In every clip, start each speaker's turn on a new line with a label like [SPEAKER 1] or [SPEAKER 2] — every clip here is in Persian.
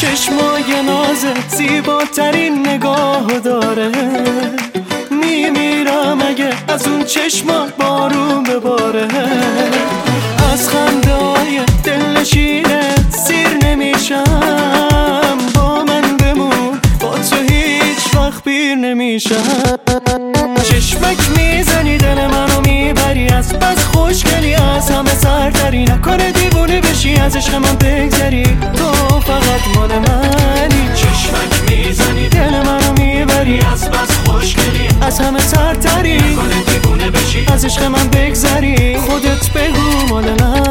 [SPEAKER 1] چشمای نازت زیباترین نگاه داره. میمیرم اگه از اون چشما بارون بباره. از خنده های دلنشینت سیر نمیشم. با من بمون، با تو هیچ وقت پیر نمیشم. چشمک میزنی دل منو میبری، از بس خوشگلی از همه سرتری. نکنه دیوونه بشی از عشق من بگذری، تو فقط مال منی.
[SPEAKER 2] چشمک میزنی
[SPEAKER 1] دل منو میبری،
[SPEAKER 2] از بس خوشگلی
[SPEAKER 1] از همه سرتری.
[SPEAKER 2] نکنه دیوونه بشی
[SPEAKER 1] از عشق من بگذری، خودت بگو مال من.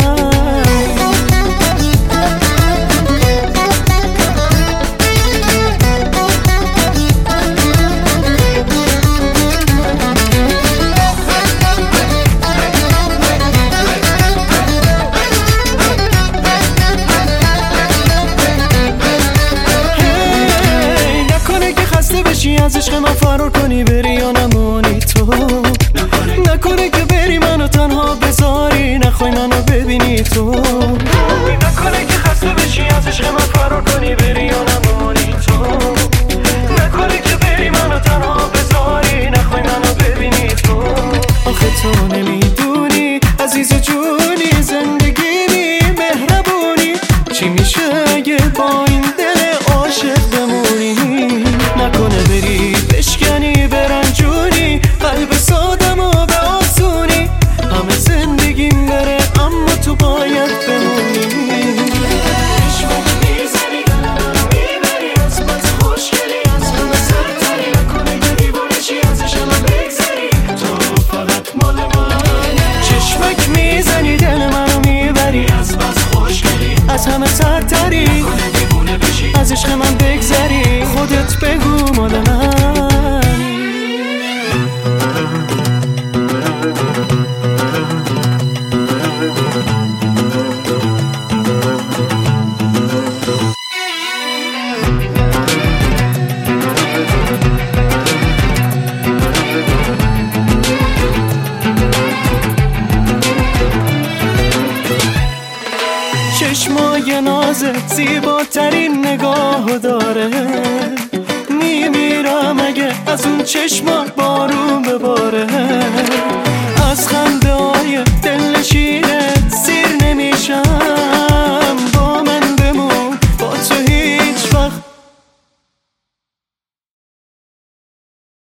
[SPEAKER 1] از عشق من فرار کنی بری یا نمانی تو. نکنه که بری منو تنها بذاری، نخوای منو ببینی تو. نکنه که خسته بشی از عشق من فرار کنی بری یا نمانی تو. نکنه که بری منو تنها بذاری، نخوای منو ببینی تو. آخه تو نمیدونی عزیز جونی، زندگی بی مهربونی. چی میشه اگه با این دل عاشق بمونی؟ نکنه بری بشکنی برنجونی قلب سادمو به آسونی. همه زندگیم بره اما تو باید بمونی.
[SPEAKER 2] چشمک میزنی دل منو میبری، از بس خوشگلی از همه سرتری. نکنه که دیوونه شی از عشق من بگذری، تو فقط مال منی.
[SPEAKER 1] چشمک میزنی دل منو میبری،
[SPEAKER 2] از بس خوشگلی
[SPEAKER 1] از همه سرتری.
[SPEAKER 2] نکنه دیوونه بشی
[SPEAKER 1] از عشق من بگذری، خودت بگو مال من. چشمای نازت زیباترین نگاه داره. میمیرم اگه از اون چشما بارون